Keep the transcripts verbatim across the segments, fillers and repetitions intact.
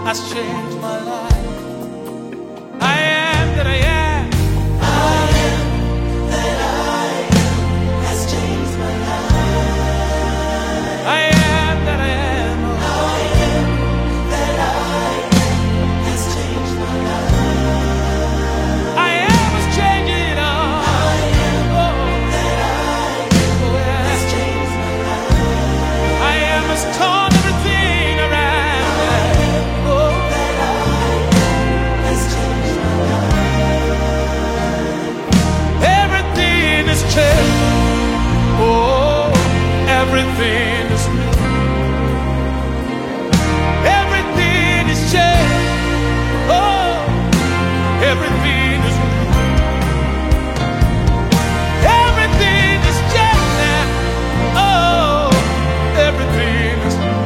has changed my life. I am that I am. I am that I am has changed my life. I am that I am. I am that I am has changed my life. I am has changed it all. I am that I am has changed my life. I am has torn everything around. Oh, That I am has changed my life. everything is changed. Oh, everything is new. Everything is changed. Oh, everything is new. Everything is changed now. Oh, everything is new.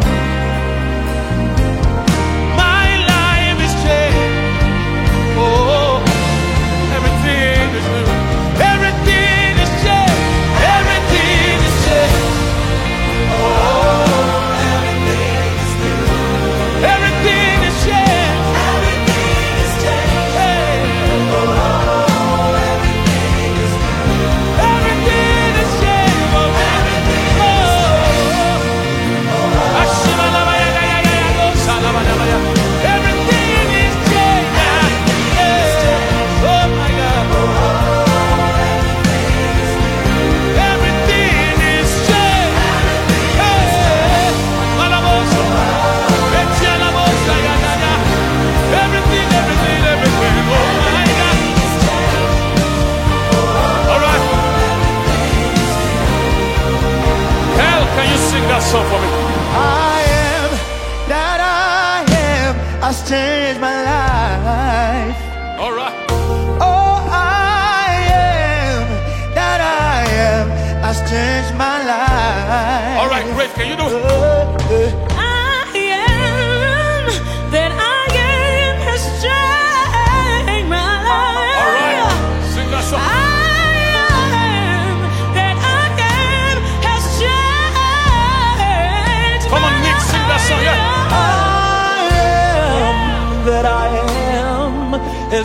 My life is changed. Oh, everything is new. Everything is changed. Everything is changed. Oh, Everything is new. everything is changed. Everything is changed. Hey, Oh, everything is new. everything is changed. Oh, oh, Ashimalabayagayagayago, Salabayagaya. Everything is changed now. Yeah. Oh my God. Everything is changed. Hey, Malabosa. Etialabosa, ya, ya, ya. Everything, everything, everything. Oh my God. All right. Hell, can you sing that song for me? I am that I am has changed my life. All right. Oh, I am that I am has changed my life. All right, great. Can you do it? Oh, eh. I am that I am has changed my life. All right. Sing that song. I am that I am has changed. Come on, my Nick, sing that song, yeah. I am that I am has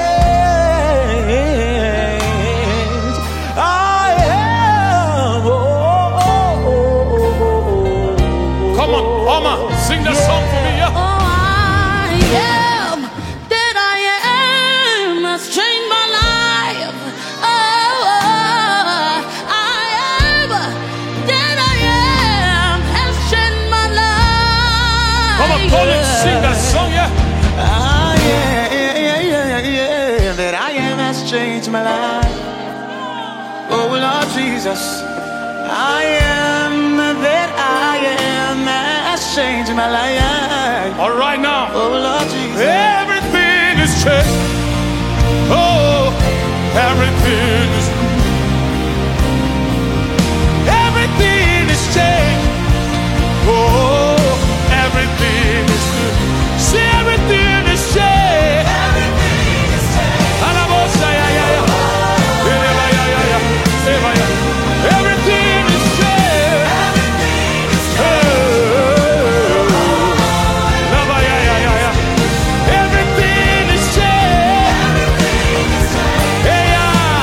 changed. I am. Oh, oh, oh, oh, oh. Come on, Oma, sing that song for me, yeah. Oh, I am that I am has changed my life. Oh, I am that I am has changed my life. Come on, Colin, sing that song, yeah. Ah, yeah, yeah, yeah, yeah, yeah, that I am has changed my life. Oh, Lord Jesus, I am that I am has changed my life. All right now. Oh, Lord Jesus. Everything is changed. Oh, everything is new. Everything is changed. Oh, everything is new. See, everything is changed. Everything is changed. Alabosa, ya, ya, ya. Eleba, ya, ya, ya. Eba, ya. Everything is changed. Everything is changed. Hey. Laba, ya, ya, ya, ya. Everything is changed. Everything is changed. Hey, yeah.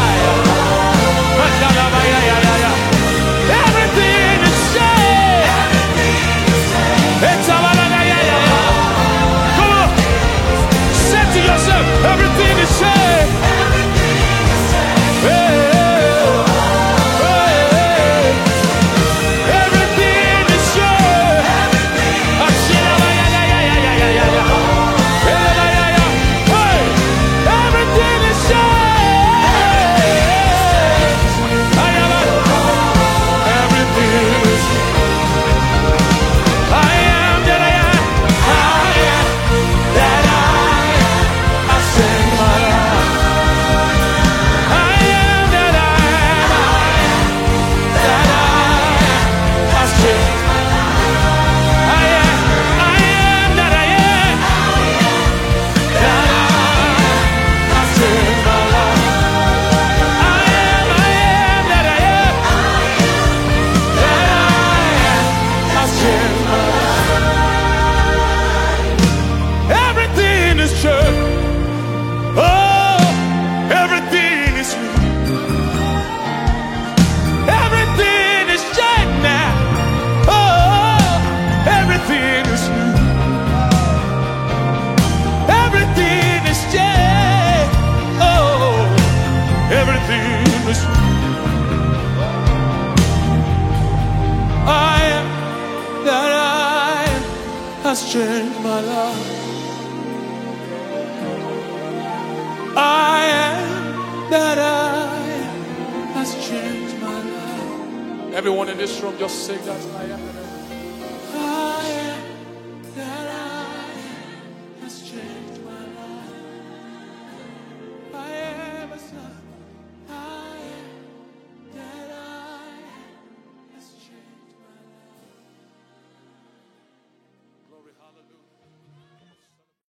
has changed my life. I am that I am has changed my life. Everyone in this room, just sing that I am.